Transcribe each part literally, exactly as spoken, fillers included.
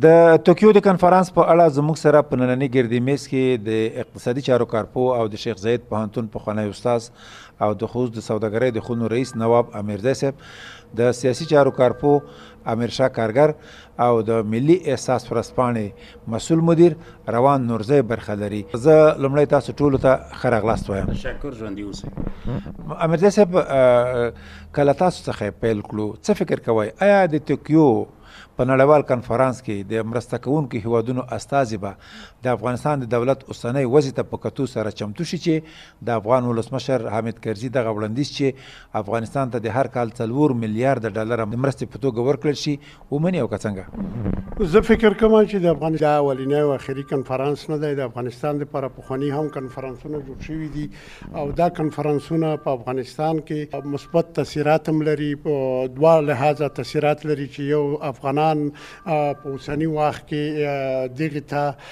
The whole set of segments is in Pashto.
د توکیو د کنفرانس په اړه زموږ سره په ننني ګردي میز کې د اقتصادي چارو کارپو او د شیخ زاید پوهنتون پخوانی استاد او د خوست د سوداګرۍ د خونو رئیس نواب امیرزی صاحب، د سیاسي چارو کارپو امیرشاه کارګر او د ملي احساس ورځپاڼې مسؤل مدیر روان نورزی برخه لري. زه لومړی تاسو ټولو ته ښه راغلاست وایم. تشکر، ژوندي اوسئ. امیرزی صاحب، کله تاسو څخه پیل کړو، څه فکر کوئ آیا د توکیو په نړیوال کنفرانس کې د مرسته کوونکو هیوادونو استازي به د افغانستان د دولت اوسنۍ وضع ته په کتو سره چمتو شي چې د افغان ولسمشر حامد کرزي دغه وړاندیز چې افغانستان ته د هر کال څلور میلیارډ ډالر د مرستې په توګه ورکړل شي ومني او که څنګه؟ زه فکر کوم چې د افغانستان دا اولنی او اخري کنفرانس نه دی. د افغانستان لپاره پخواني هم کنفرانسونه جوړ شوي دي او دا کنفرانسونه په افغانستان کې مثبت تاثیرات هم لري. په دوه لحاظه تاثیرات لري چې یو افغانان په اوسني وخت کې دغه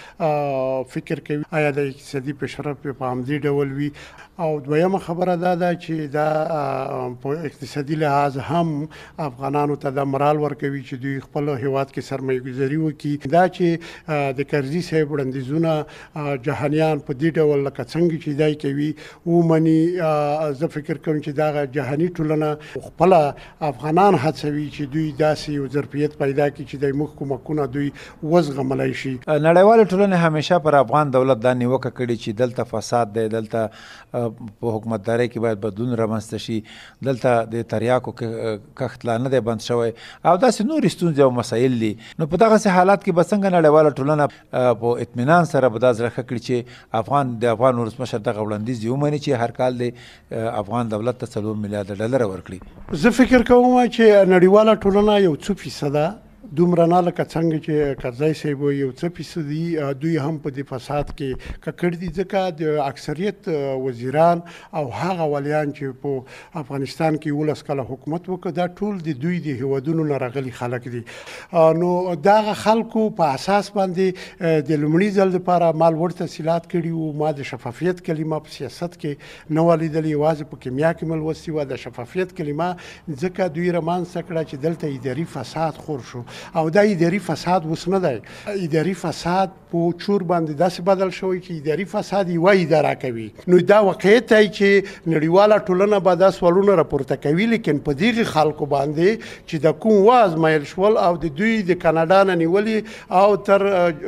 ته فکر کوي آیا د اقتصادي پیشرفت په همدې ډول وي، او دویمه خبره دا ده چې دا په اقتصادي لحاظ هم افغانانو ته د مرال ورکوي چې دوی خپل هیواد کې سرمایه ګذاري وکړي. دا چې د کرزي صاحب وړاندیزونه جهانیان په دې ډول لکه څنګه چې دی کوي ومني، زه فکر کوم چې دا جهاني ټولنه خپل افغانان هڅوي چې دوی داسې یو ظرفیت پیدا کړي چې د موږ کومکونه دوی وزغملی شي. نړیواله ټولنه همیشه پر افغان دولت دا نیوکه کړې چې دلته فساد دی، دلته په حکومتدارۍ کې باید بدلون رامنځته شي، دلته د تریاکو کښت لا نه دی بند شوی او داسې نورې ستونزې او مسایل دي. نو په دغسې حالات کې به څنګه نړیواله ټولنه په اطمینان سره به دا زړه ښه کړي چې افغان د افغان ولسمشر دغه وړاندیز دې ومني چې هر کال د افغان دولت ته څلور میلیارډ ډالره ورکړي؟ زه فکر کوم چې نړیواله ټولنه یو څو فیصده دومره نه لکه څنګه چې کرزی صاحب یو څه فیصدي دوی هم په دې فساد کې ککړ دي، ځکه د اکثریت وزیران او هغه ولیان چې په افغانستان کې ولس کله حکومت وکړ دا ټول د دوی د هیوادونو نه راغلي خلک دي. نو دغه خلکو په اساس باندې د لومړي ځل لپاره مال ور تحصیلات کړي وو. ما د شفافیت کلمه په سیاست کې نه ولیدلې، یوازې په کیمیا کې مې لوستې وه د شفافیت کلمه، ځکه دوی رامنځته کړه چې دلته اداري فساد خور شو او دا اداري فساد اوس نه دی. اداري فساد په چور باندې داسې بدل شوی چې اداري فساد یوه اداره کوي. نو دا واقعیت دی چې نړیواله ټولنه به دا سوالونه راپورته کوي، لیکن په دغې خلکو باندې چې د کوم وازمایل شول او د دوی د کاناډا نه نیولي او تر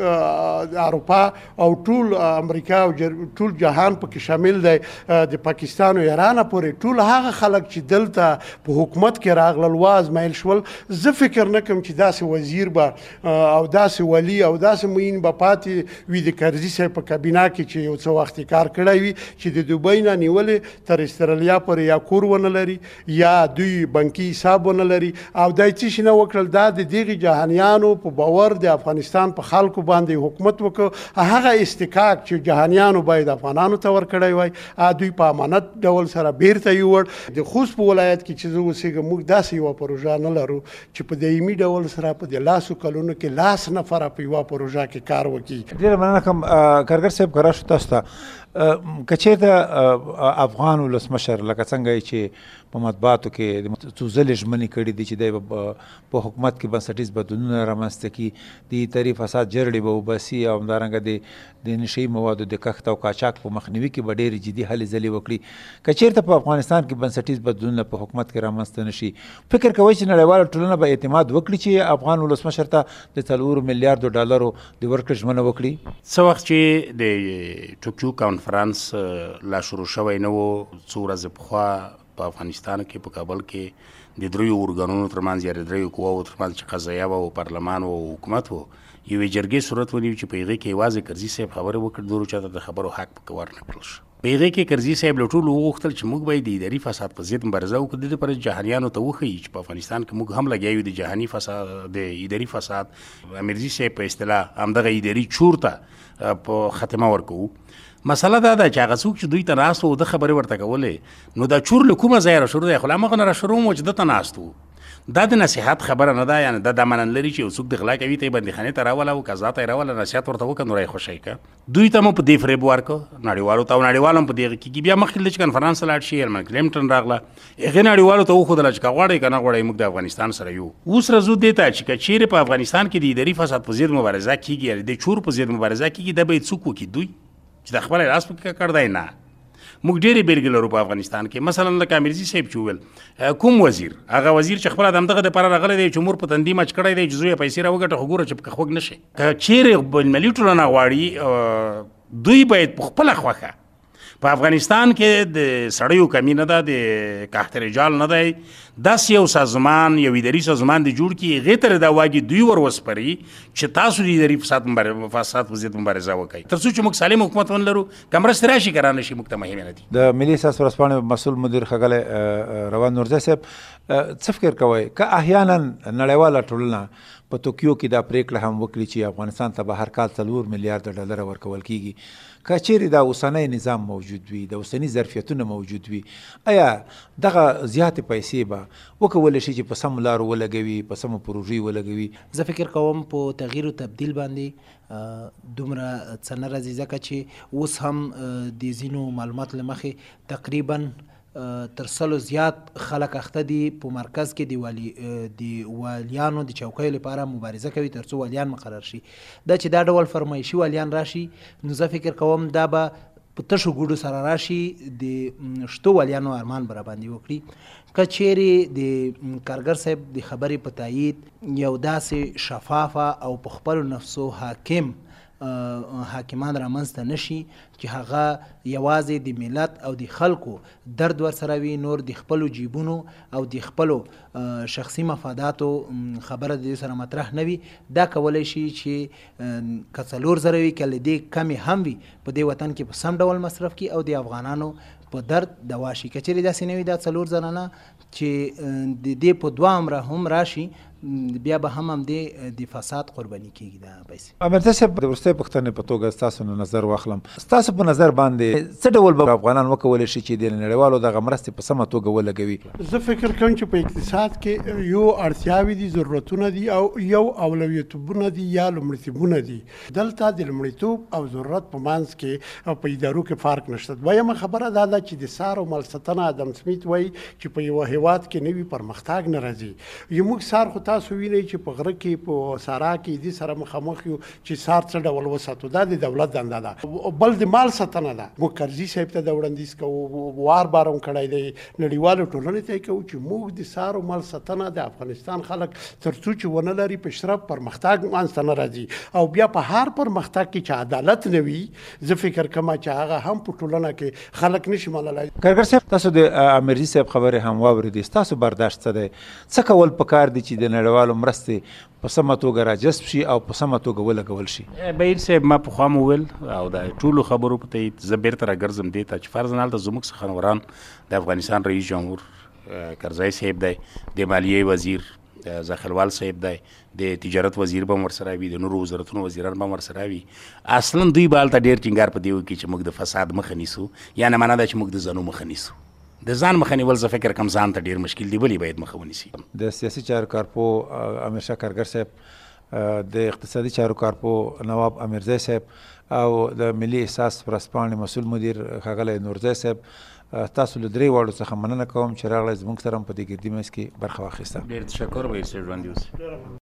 اروپا او ټول امریکا او ټول جهان پکې شامل دی، د پاکستان او ایران پورې ټول هغه خلک چې دلته په حکومت کې راغلل وازمایل شول، زه فکر نه کوم چې داسې وزیر به او داسې ولی او داسې معین به پاتې وي د کرزي صاحب په کابینه کې چې یو څه وخت کار کړی وي چې د دوبۍ نه نیولې تر استرالیا پورې یا کور ونه لري یا دوی بانکي حساب ونه لري او دا څه شي نه وکړل. دا د دغې جهانیانو په باور د افغانستان په خلکو باندې حکومت وکړ. هغه استحقاق چې جهانیانو باید افغانانو ته ورکړی وای دوی په امانت ډول سره بیرته یوړ. د خوست په ولایت کې چې زه اوسېږم موږ داسې یوه پروژه نه لرو چې په دایمي ډول سره په د لاسو کلونو کې لاس نفره په یوه پروژه کې کار وکړي. ډېره مننه کوم کارګر صاحب، که راشو تاسو ته که چېرته افغان ولسمشر لکه څنګه چې په مطبوعاتو کې د څو ځلې ژمنې کړي دي چې دی په حکومت کې بنسټیز بدلونونه رامنځته کړي، د اداري فساد جرړې به وباسي او همدارنګه د د نشهیي موادو د کښت او قاچاق په مخنیوي کې به ډېرې جدي هلې ځلې وکړي. که چېرته په افغانستان کې بنسټیز بدلونونه په حکومت کې رامنځته نه شي، فکر کوئ چې نړیواله ټولنه به اعتماد وکړي چې افغان ولسمشر ته د څلورو میلیارډو ډالرو د ورکړې ژمنه وکړي؟ څه وخت چې د ټوکیو کنفرانس لا شروع شوی نه و، څو ورځې پخوا په افغانستان کې په کابل کې د دریو ارګانونو ترمنځ یا د دریو قواو ترمنځ چې قضایه وه او پارلمان و او حکومت و یوې جرګې صورت ونیو چې په هغې کې یوازې کرزي صاحب خبرې وکړي، نورو چاته د خبرو حق پکې ورنه کړل شو. په هغې کې کرزي صاحب له ټولو وغوښتل چې موږ باید د اداري فساد په ضد مبارزه وکړو، د دې لپاره جهانیانو ته وښیي چې په افغانستان کې موږ هم لګیا یو د جهاني فساد د اداري فساد امیرزي صاحب په اصطلاح همدغه اداري چور ته په خاتمه ورکوو. مسله دا ده چې هغه څوک چې دوی ته ناست و د خبرې ورته کولې نو دا چور له کومه ځایه را شروع دی؟ خو له همغه نه را شروع و چې دلته ناست و. دا د نصیحت خبره نه ده، یعنی دا دا منل لري چې یو څوک د غلا کوي ته یې بندیخانې ته راوله او قضا ته یې راوله نصیحت ورته وکړه نو را یې خوشی کړه. دوی ته مو په دې فریب ورکړه نړیوالو ته، او نړیوال هم په دې کېږي. بیا مخکې چې کنفرانس ته لاړ شي هیلمن کلینټن راغله، هغې نړیوالو ته وښودله چې که غواړئ که نه غواړئ موږ د افغانستان سره یو. اوس راځو دې ته چې که چیرې په افغانستان کې د اداري فساد په ضد مبارزه کېږي، یعنې د چور په ضد مبارزه کېږي، دا به یې څوک وکړي؟ دوی چې د خپله لاس پکې کړ دی نه. موږ ډېرې بېلګې لرو په افغانستان کې، مثلا لکه امیرزي صاحب چې وویل کوم وزیر، هغه وزیر چې خپله د همدغه دپاره راغلی دی چې مور په تندي مچ کړی دی چې زوی یې پیسې راوګټه، خو ګوره چې پکې خوږ نه شي. که چیرې بینالمللي ټولنه غواړي دوی باید په خپله خوښه په افغانستان کې د سړیو کمی نه ده، د قحط رجال نه دی، داسې یو سازمان یو اداري سازمان د جوړ کړي، هغې ته د دا واګې دوی ور وسپري چې تاسو د اداري فساد فساد په ضد مبارزه وکړئ، تر څو چې موږ سالم حکومت ونه لرو. که مرستې راشي که رانه شي موږ ته مهمې نه دي. د ملي احساس ورځپاڼې مسؤل مدیر ښاغلی روان نورزی صاحب، څه فکر کوئ که احیانا نړیواله ټولنه په توکیو کې دا پریکړه هم وکړي چې افغانستان ته به هر کال څلور میلیارډ ډالره ورکول کېږي، که چیرې دا اوسنی نظام موجود وي، د اوسني ظرفیتونه موجود وي، آیا دغه زیاتې پیسې به وکولی شي چې په سمو لارو ولګوي، په سمو پروژې ولګوي؟ زه فکر کوم په تغییر و تبدیل باندې دومره څه نه راځي، ځکه چې اوس هم د ځینو معلوماتو له مخې تقریبا تر سلو زیات خلک اخته دي په مرکز کې د والی د والیانو د چوکیو لپاره مبارزه کوي تر څو والیان مقرر شي. دا چې دا ډول فرمایشي والیان راشي نو زه فکر کوم دا به په تشو ګوډو سره راشي، د شتو والیانو ارمان به راباندې وکړي. که چیرې د کارګر صاحب د خبرې په تایید یو داسې شفافه او په خپلو نفسو حاکم حاکمان رامنځته نشي چې هغه یوازې د ملت او د خلکو درد ورسره وي، نور د خپلو جیبونو او د خپلو شخصي مفاداتو خبره د دې سره مطرح نه وي، دا کولی شي چې که څلور زره وي که له دې کمې هم وي په دې وطن کې په سم ډول مصرف کړي او د افغانانو په درد دوا شي. که چیرې داسې نه وي دا څلور زره نه چې د دې په دوه امره هم راشي، بیا به هم هم د فساد قرباني کېږي دا پیسې. امیرزی صاحب، د وروستۍ پوښتنې په توګه ستاسو نه نظر واخلم، ستاسو په نظر باندې څه ډول به افغانان وکولی شي چې د نړیوالو دغه مرستې په سمه توګه ولګوي؟ زه فکر کوم چې په اقتصاد کې یو اړتیاوې دي، ضرورتونه دي او یو اولویتوبونه دي یا لومړیتوبونه دي. دلته د لومړیتوب او ضرورت په منځ کې او په ادارو کې فرق نشته. دویمه خبره دا ده چې د سار او مال ساتنه ادم سمیت وایي چې په یوه هیواد کې نوي پرمختګ نه راځي. یموږ سار خو تاسو وینئ چې په غره کې په سارا کې دې سره مخامخ یو چې سار څه ډول وساتو، دا د دولت دنده ده. بل د مال ساتنه ده. موږ کرزي صاحب ته د وړاندیز کوو، وار بار هم کړی دی، نړیوالو ټولنې ته یې کوو چې موږ د سار او مال ساتنه د افغانستان خلک تر څو چې ونه لري پیشرفت پرمختګ منځته نه راځي. او بیا په هر پرمختګ کې چې عدالت نه وي، زه فکر کوم چې هغه هم په ټولنه کې خلک نشي منلای. کارګر صاحب، تاسو د امیرزي صاحب خبرې هم واورېدې، ستاسو برداشت څه دی؟ څه کول پکار دي چې د نړیوالو مرستې په سمه توګه راجذب شي او په سمه توګه ولګول شي؟ بهیر صاحب، ما پخوا مو وویل او د ټولو خبرو په تایید زه بیرته راګرځم دې ته چې فرضاً هلته زموږ څخه نوران د افغانستان رئیس جمهور کرزی صاحب دی، د مالیې وزیر زاخلوال صاحب دی، د تجارت وزیر به هم ورسره وي، د نورو وزارتونو وزیران به هم ورسره وي. اصلا دوی به هلته ډېر ټینګار په دې وکړي چې موږ د فساد مخه نیسو، یعنې معنا ده چې موږ د زنو مخه نیسو. د ځان مخه نیول زه فکر کوم ځان ته ډېر مشکل دی، ولې باید مخه ونیسي. د سیاسي چارو کارپو امیرشاه کارګر صاحب، د اقتصادي چارو کارپو نواب امیرزی صاحب او د ملي احساس ورځپاڼې مسؤل مدیر ښاغلی نورزی صاحب، تاسو له درې واړو څخه مننه کوم چې راغلی زموږ سره هم په دې ګردي مجلس کې برخه واخیسته. ډېر تشکر. بهیر صاحب ژوندي اوسئ.